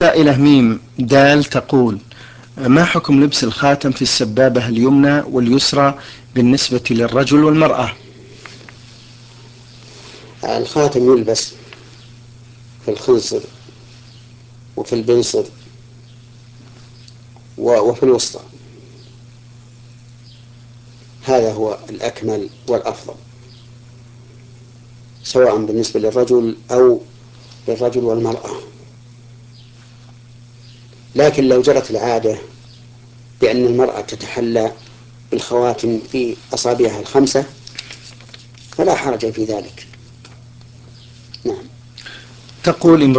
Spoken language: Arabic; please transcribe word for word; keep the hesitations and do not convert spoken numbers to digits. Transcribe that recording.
سائلة ميم دال تقول: ما حكم لبس الخاتم في السبابة اليمنى واليسرى بالنسبة للرجل والمرأة؟ الخاتم يلبس في الخنصر وفي البنصر وفي الوسطى، هذا هو الأكمل والأفضل، سواء بالنسبة للرجل أو للرجل والمرأة. لكن لو جرت العادة بأن المرأة تتحلى بالخواتم في أصابعها الخمسة فلا حرج في ذلك. نعم. تقول